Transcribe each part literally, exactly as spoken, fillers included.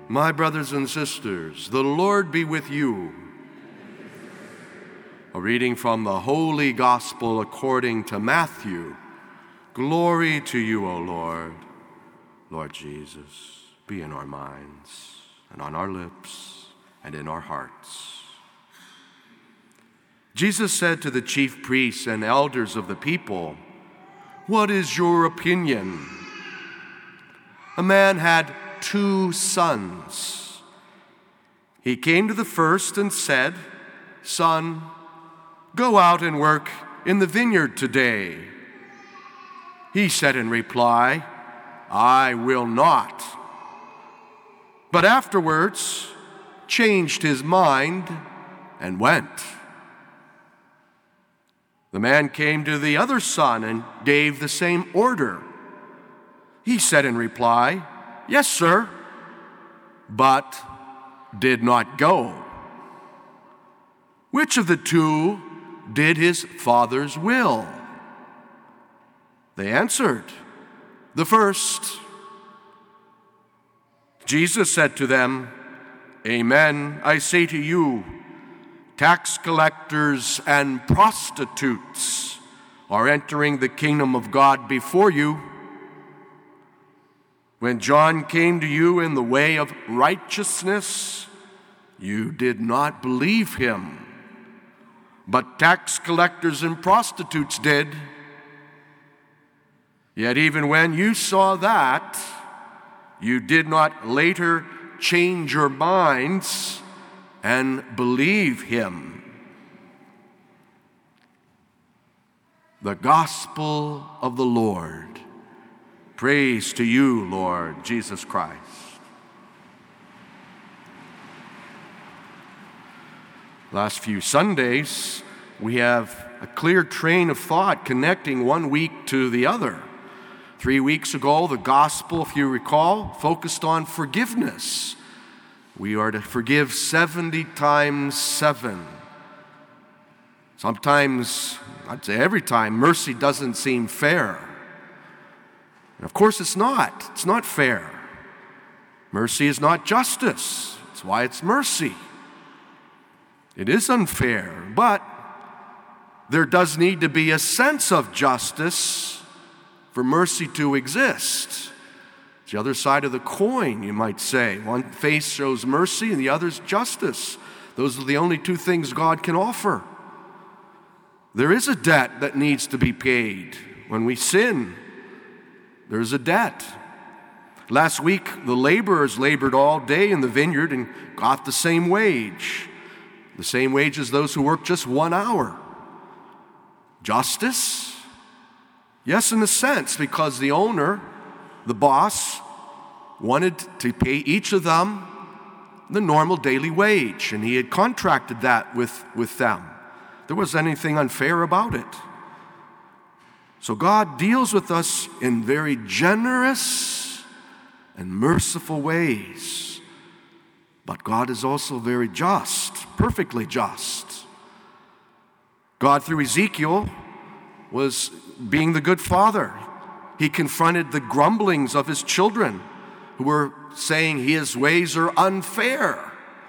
My brothers and sisters, the Lord be with you. A reading from the Holy Gospel according to Matthew. Glory to you, O Lord. Lord Jesus, be in our minds and on our lips and in our hearts. Jesus said to the chief priests and elders of the people, "What is your opinion? A man had two sons. He came to the first and said, 'Son, go out and work in the vineyard today.' He said in reply, 'I will not.' But afterwards changed his mind and went. The man came to the other son and gave the same order. He said in reply, 'Yes, sir,' but did not go. Which of the two did his father's will?" They answered, "The first." Jesus said to them, "Amen, I say to you, tax collectors and prostitutes are entering the kingdom of God before you. When John came to you in the way of righteousness, you did not believe him, but tax collectors and prostitutes did. Yet even when you saw that, you did not later change your minds and believe him." The Gospel of the Lord. Praise to you, Lord Jesus Christ. Last few Sundays, we have a clear train of thought connecting one week to the other. Three weeks ago, the gospel, if you recall, focused on forgiveness. We are to forgive seventy times seven. Sometimes, I'd say every time, mercy doesn't seem fair. And of course it's not. It's not fair. Mercy is not justice. That's why it's mercy. It is unfair, but there does need to be a sense of justice for mercy to exist. It's the other side of the coin, you might say. One face shows mercy and the other's justice. Those are the only two things God can offer. There is a debt that needs to be paid. When we sin, there's a debt. Last week, the laborers labored all day in the vineyard and got the same wage. The same wage as those who worked just one hour. Justice? Yes, in a sense, because the owner, the boss, wanted to pay each of them the normal daily wage, and he had contracted that with, with them. There wasn't anything unfair about it. So God deals with us in very generous and merciful ways. But God is also very just, perfectly just. God, through Ezekiel, was being the good father. He confronted the grumblings of his children who were saying his ways are unfair.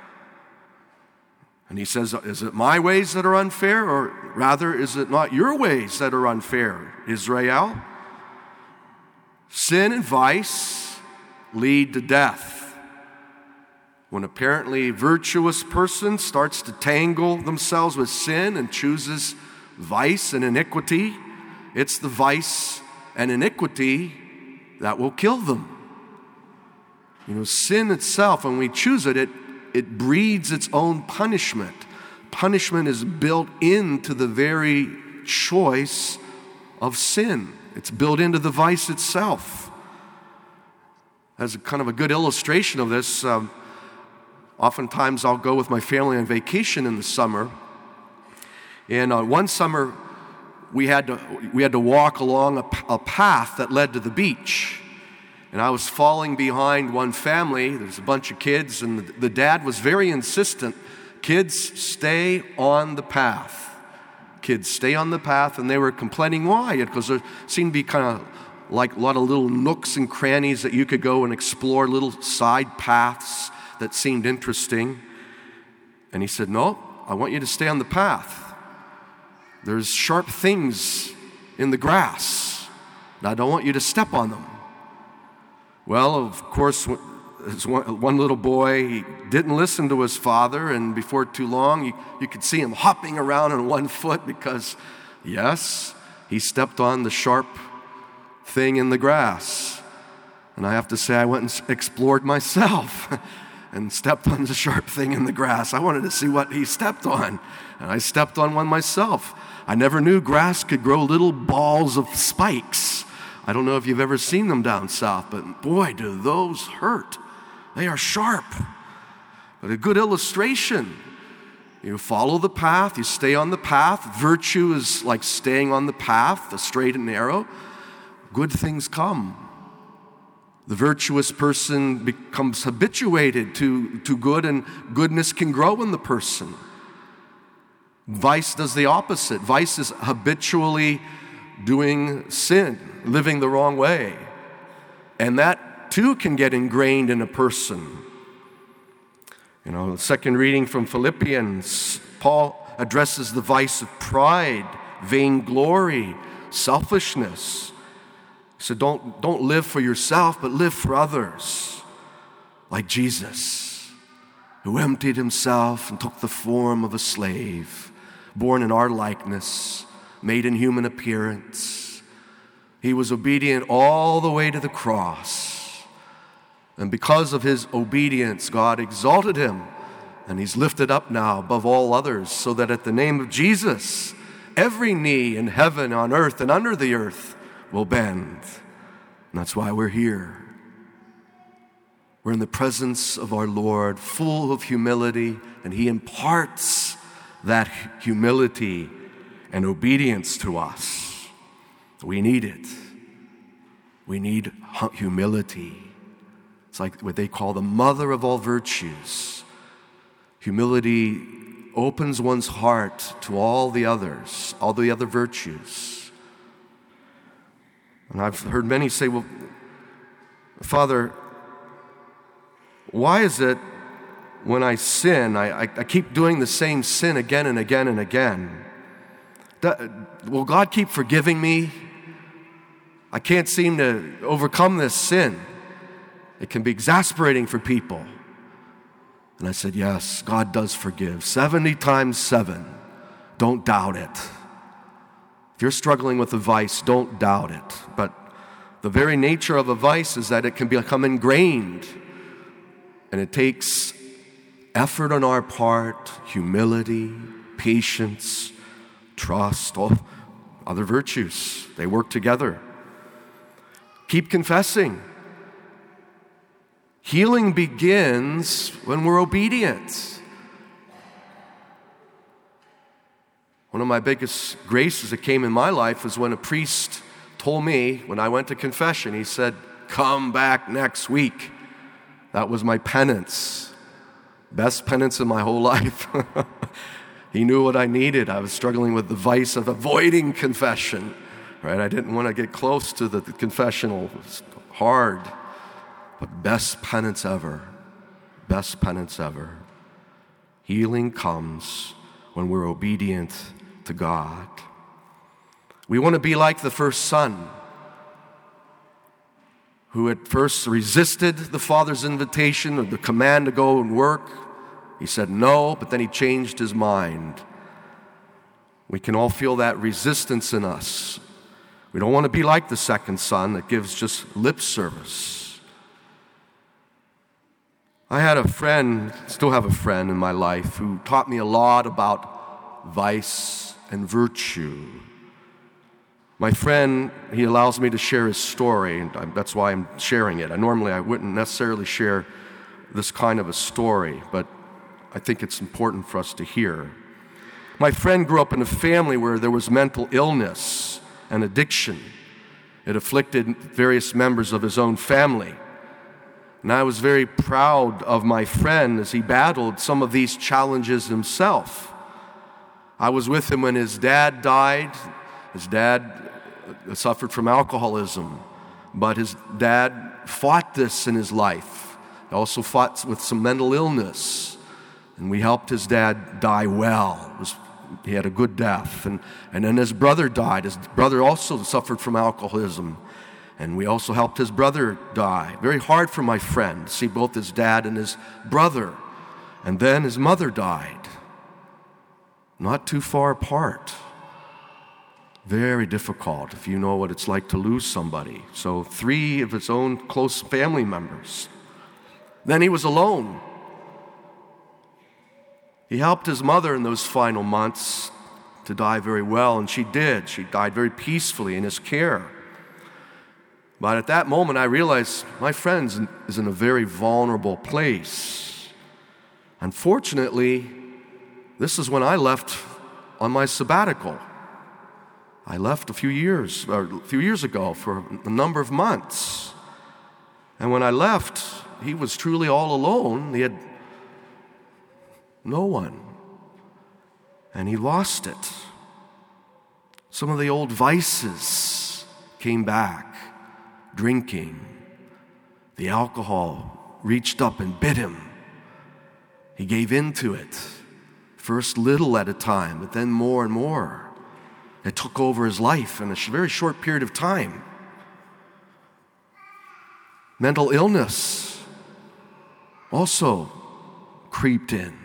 And he says, is it my ways that are unfair, or rather is it not your ways that are unfair, Israel? Sin and vice lead to death. When apparently virtuous person starts to tangle themselves with sin and chooses vice and iniquity, it's the vice and iniquity that will kill them. You know, sin itself, when we choose it, it, it breeds its own punishment. Punishment is built into the very choice of sin. It's built into the vice itself. As a kind of a good illustration of this, um, oftentimes I'll go with my family on vacation in the summer. And uh, one summer, we had to we had to walk along a, a path that led to the beach. And I was falling behind one family. There's a bunch of kids, and the, the dad was very insistent. Kids, stay on the path. Kids, stay on the path. And they were complaining why? Because there seemed to be kind of like a lot of little nooks and crannies that you could go and explore, little side paths that seemed interesting. And he said, no, I want you to stay on the path. There's sharp things in the grass, and I don't want you to step on them. Well, of course, one little boy, he didn't listen to his father, and before too long, you, you could see him hopping around on one foot because, yes, he stepped on the sharp thing in the grass. And I have to say, I went and explored myself and stepped on the sharp thing in the grass. I wanted to see what he stepped on, and I stepped on one myself. I never knew grass could grow little balls of spikes. I don't know if you've ever seen them down south, but boy, do those hurt. They are sharp. But a good illustration. You follow the path, you stay on the path. Virtue is like staying on the path, the straight and narrow. Good things come. The virtuous person becomes habituated to, to good, and goodness can grow in the person. Vice does the opposite. Vice is habitually doing sin, living the wrong way. And that too can get ingrained in a person. You know, the second reading from Philippians, Paul addresses the vice of pride, vainglory, selfishness. He said, don't, don't live for yourself, but live for others. Like Jesus, who emptied himself and took the form of a slave, born in our likeness, made in human appearance. He was obedient all the way to the cross. And because of his obedience, God exalted him, and he's lifted up now above all others, so that at the name of Jesus, every knee in heaven, on earth, and under the earth will bend. And that's why we're here. We're in the presence of our Lord, full of humility, and he imparts that humility and obedience to us. We need it. We need humility. It's like what they call the mother of all virtues. Humility opens one's heart to all the others, all the other virtues. And I've heard many say, well, Father, why is it when I sin, I, I, I keep doing the same sin again and again and again? That, will God keep forgiving me? I can't seem to overcome this sin. It can be exasperating for people. And I said, yes, God does forgive. seventy times seven. Don't doubt it. If you're struggling with a vice, don't doubt it. But the very nature of a vice is that it can become ingrained. And it takes effort on our part, humility, patience, trust, all other virtues. They work together. Keep confessing. Healing begins when we're obedient. One of my biggest graces that came in my life was when a priest told me, when I went to confession, he said, come back next week. That was my penance. Best penance in my whole life. He knew what I needed. I was struggling with the vice of avoiding confession. Right? I didn't want to get close to the, the confessional. It was hard. But best penance ever. Best penance ever. Healing comes when we're obedient to God. We want to be like the first son, who at first resisted the father's invitation or the command to go and work. He said no, but then he changed his mind. We can all feel that resistance in us. We don't want to be like the second son that gives just lip service. I had a friend, still have a friend in my life, who taught me a lot about vice and virtue. My friend, he allows me to share his story, and that's why I'm sharing it. I normally I wouldn't necessarily share this kind of a story, but I think it's important for us to hear. My friend grew up in a family where there was mental illness and addiction. It afflicted various members of his own family. And I was very proud of my friend as he battled some of these challenges himself. I was with him when his dad died. His dad suffered from alcoholism. But his dad fought this in his life. He also fought with some mental illness. And we helped his dad die well. It was, he had a good death. And, and then his brother died. His brother also suffered from alcoholism. And we also helped his brother die. Very hard for my friend to see both his dad and his brother. And then his mother died. Not too far apart. Very difficult if you know what it's like to lose somebody. So three of his own close family members. Then he was alone. He helped his mother in those final months to die very well, and she did. She died very peacefully in his care. But at that moment, I realized my friend is in a very vulnerable place. Unfortunately, this is when I left on my sabbatical. I left a few years, or a few years ago for a number of months. And when I left, he was truly all alone. He had no one. And he lost it. Some of the old vices came back. Drinking. The alcohol reached up and bit him. He gave in to it. First little at a time, but then more and more. It took over his life in a very short period of time. Mental illness also creeped in.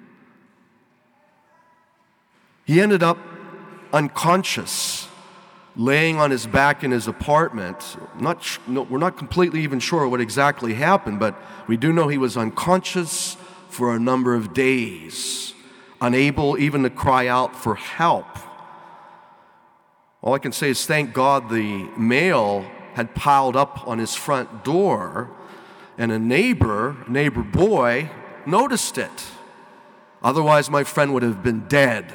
He ended up unconscious, laying on his back in his apartment. Not, no, we're not completely even sure what exactly happened, but we do know he was unconscious for a number of days, unable even to cry out for help. All I can say is thank God the mail had piled up on his front door, and a neighbor, neighbor boy, noticed it. Otherwise, my friend would have been dead.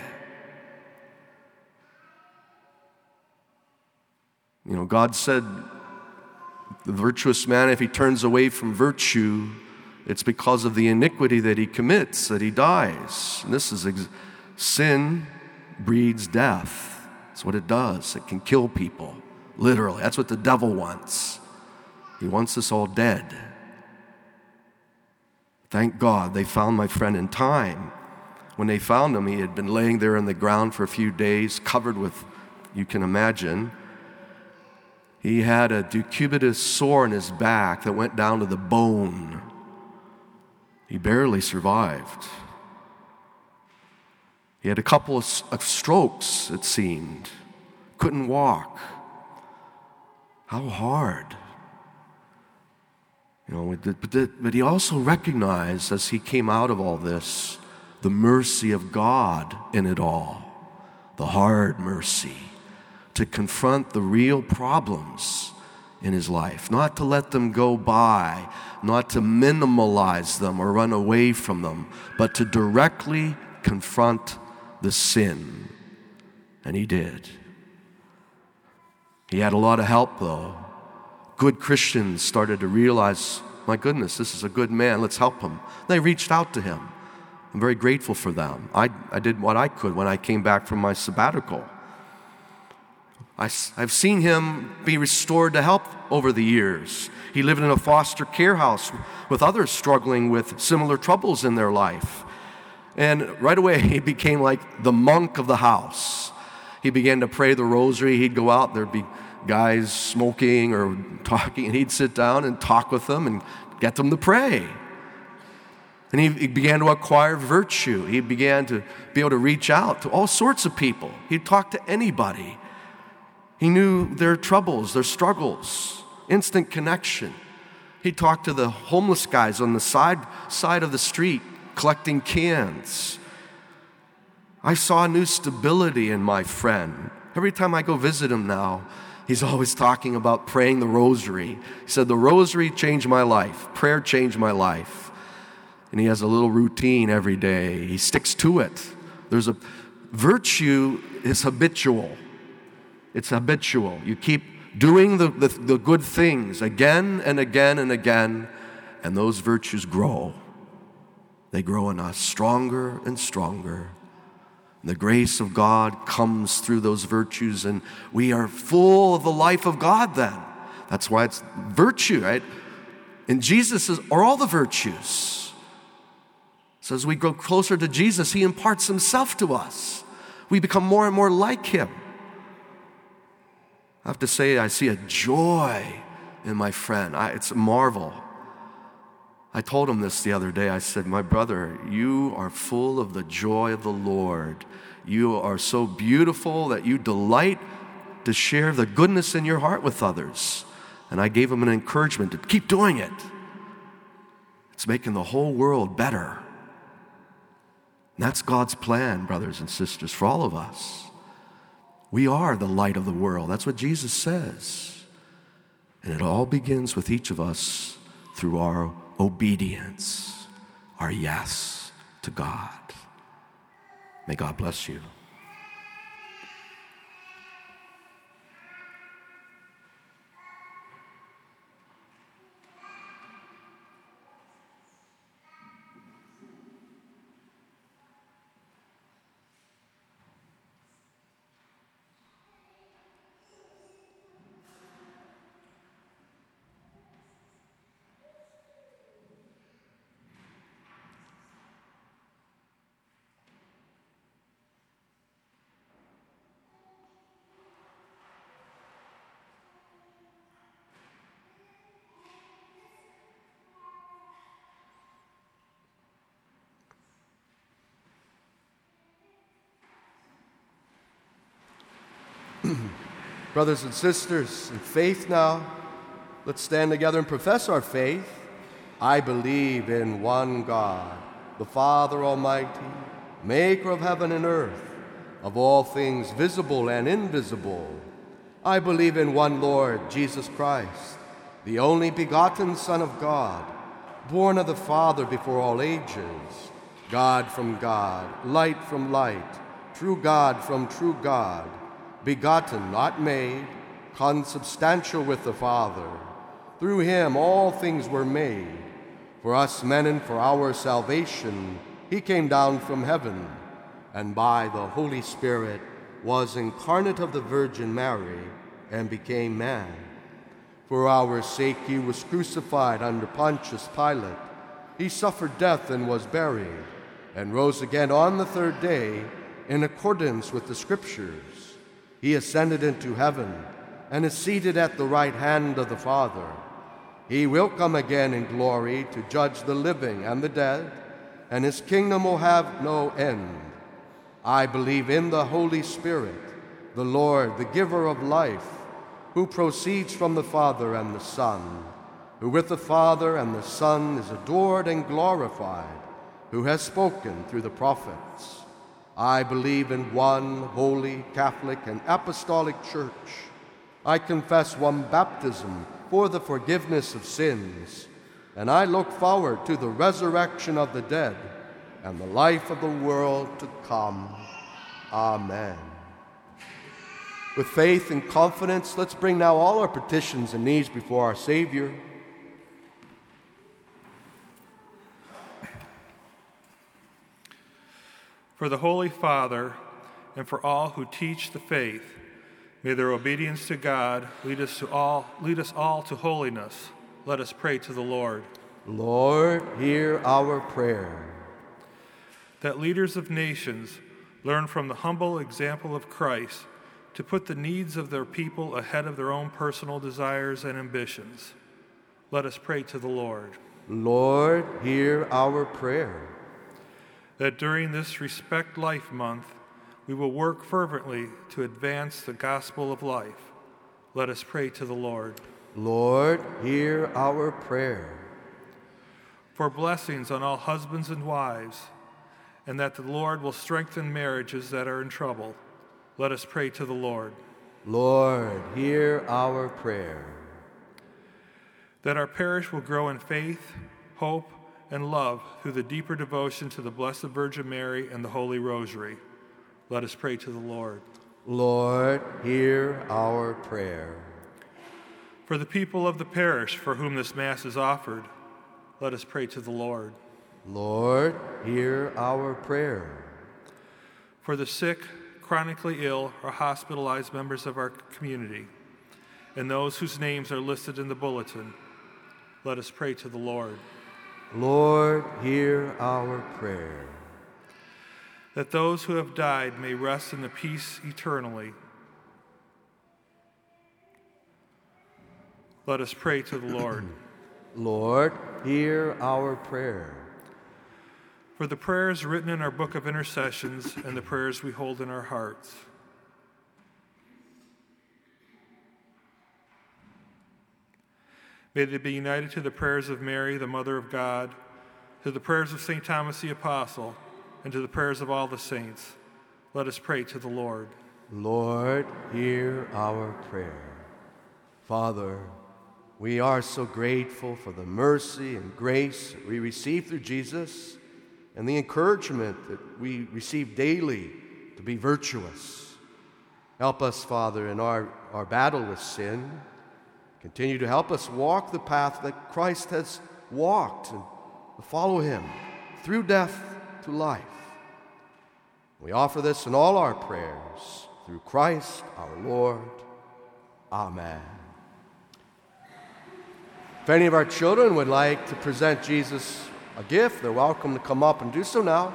You know, God said, the virtuous man, if he turns away from virtue, it's because of the iniquity that he commits that he dies. And this is ex- sin breeds death. That's what it does. It can kill people, literally. That's what the devil wants. He wants us all dead. Thank God they found my friend in time. When they found him, he had been laying there in the ground for a few days, covered with, you can imagine. He had a decubitus sore in his back that went down to the bone. He barely survived. He had a couple of, of strokes, it seemed. Couldn't walk. How hard. You know, but, but he also recognized as he came out of all this, the mercy of God in it all. The hard mercy to confront the real problems in his life. Not to let them go by, not to minimalize them or run away from them, but to directly confront the sin. And he did. He had a lot of help, though. Good Christians started to realize, my goodness, this is a good man, let's help him. They reached out to him. I'm very grateful for them. I, I did what I could when I came back from my sabbatical. I, I've seen him be restored to health over the years. He lived in a foster care house with others struggling with similar troubles in their life. And right away, he became like the monk of the house. He began to pray the rosary. He'd go out, there'd be guys smoking or talking, and he'd sit down and talk with them and get them to pray. And he, he began to acquire virtue. He began to be able to reach out to all sorts of people. He'd talk to anybody. He knew their troubles, their struggles, instant connection. He'd talk to the homeless guys on the side, side of the street, collecting cans. I saw a new stability in my friend. Every time I go visit him now, he's always talking about praying the rosary. He said, the rosary changed my life. Prayer changed my life. And he has a little routine every day. He sticks to it. There's a virtue is habitual. It's habitual. You keep doing the, the, the good things again and again and again, and those virtues grow. They grow in us stronger and stronger. The grace of God comes through those virtues, and we are full of the life of God then. That's why it's virtue, right? And Jesus is, are all the virtues. So as we grow closer to Jesus, he imparts himself to us. We become more and more like him. I have to say, I see a joy in my friend. I, it's a marvel. I told him this the other day. I said, my brother, you are full of the joy of the Lord. You are so beautiful that you delight to share the goodness in your heart with others. And I gave him an encouragement to keep doing it. It's making the whole world better. And that's God's plan, brothers and sisters, for all of us. We are the light of the world. That's what Jesus says. And it all begins with each of us through our obedience, our yes to God. May God bless you. Brothers and sisters, in faith now, let's stand together and profess our faith. I believe in one God, the Father Almighty, maker of heaven and earth, of all things visible and invisible. I believe in one Lord, Jesus Christ, the only begotten Son of God, born of the Father before all ages, God from God, light from light, true God from true God, begotten, not made, consubstantial with the Father. Through him all things were made. For us men and for our salvation, he came down from heaven, and by the Holy Spirit was incarnate of the Virgin Mary, and became man. For our sake he was crucified under Pontius Pilate. He suffered death and was buried, and rose again on the third day in accordance with the Scriptures. He ascended into heaven and is seated at the right hand of the Father. He will come again in glory to judge the living and the dead, and his kingdom will have no end. I believe in the Holy Spirit, the Lord, the giver of life, who proceeds from the Father and the Son, who with the Father and the Son is adored and glorified, who has spoken through the prophets. I believe in one holy, Catholic, and apostolic church. I confess one baptism for the forgiveness of sins, and I look forward to the resurrection of the dead and the life of the world to come. Amen. With faith and confidence, let's bring now all our petitions and needs before our Savior. For the Holy Father, and for all who teach the faith, may their obedience to God lead us to all lead us all to holiness. Let us pray to the Lord. Lord, hear our prayer. That leaders of nations learn from the humble example of Christ to put the needs of their people ahead of their own personal desires and ambitions. Let us pray to the Lord. Lord, hear our prayer. That during this Respect Life Month, we will work fervently to advance the gospel of life. Let us pray to the Lord. Lord, hear our prayer. For blessings on all husbands and wives, and that the Lord will strengthen marriages that are in trouble. Let us pray to the Lord. Lord, hear our prayer. That our parish will grow in faith, hope, and love through the deeper devotion to the Blessed Virgin Mary and the Holy Rosary. Let us pray to the Lord. Lord, hear our prayer. For the people of the parish for whom this Mass is offered, let us pray to the Lord. Lord, hear our prayer. For the sick, chronically ill, or hospitalized members of our community, and those whose names are listed in the bulletin. Let us pray to the Lord. Lord, hear our prayer. That those who have died may rest in the peace eternally. Let us pray to the Lord. Lord, hear our prayer. For the prayers written in our book of intercessions and the prayers we hold in our hearts. May they be united to the prayers of Mary, the Mother of God, to the prayers of Saint Thomas the Apostle, and to the prayers of all the saints. Let us pray to the Lord. Lord, hear our prayer. Father, we are so grateful for the mercy and grace that we receive through Jesus and the encouragement that we receive daily to be virtuous. Help us, Father, in our, our battle with sin. Continue to help us walk the path that Christ has walked and follow him through death to life. We offer this in all our prayers through Christ our Lord. Amen. If any of our children would like to present Jesus a gift, they're welcome to come up and do so now.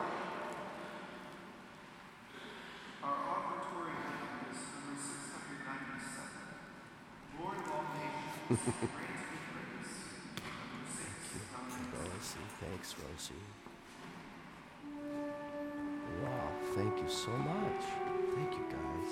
Our offertory hymn is number six hundred ninety-seven. Lord of all nations, grant me grace. Number six hundred Rosie, thanks, Rosie. Wow, thank you so much. Thank you, guys.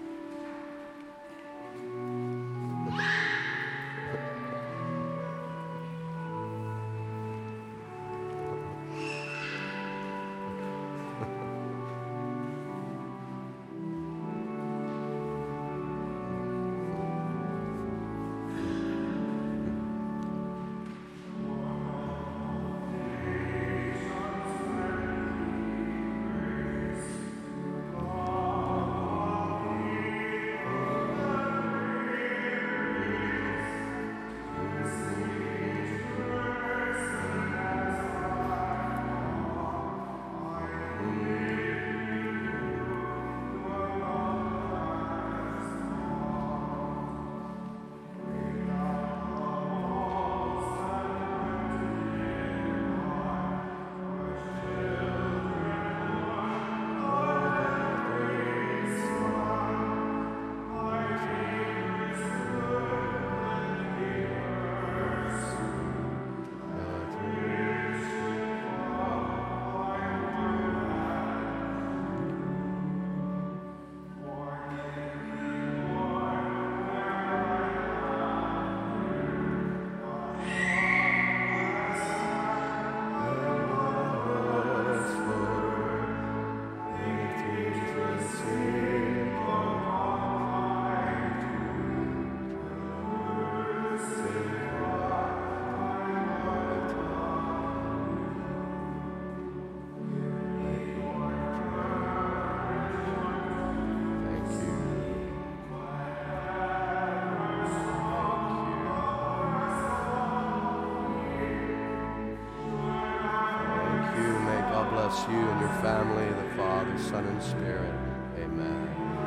Bless you and your family, the Father, Son, and Spirit. Amen.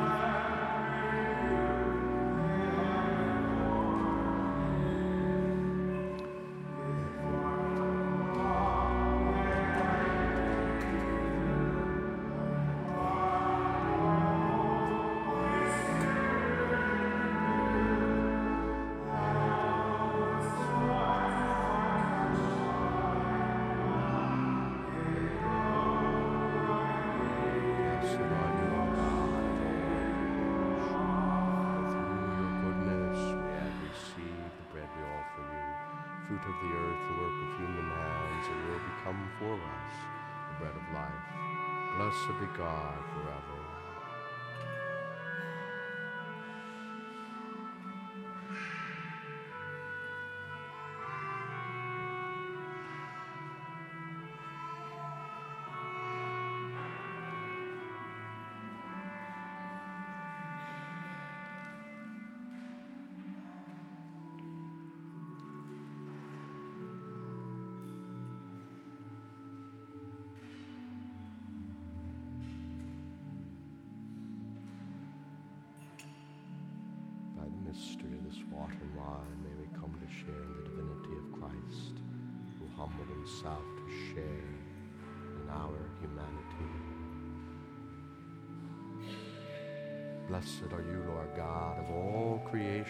Fruit of the earth, the work of human hands, it will become for us the bread of life. Blessed be God forever. water and wine, may we come to share in the divinity of Christ, who humbled himself to share in our humanity. Blessed are you, Lord God of all creation.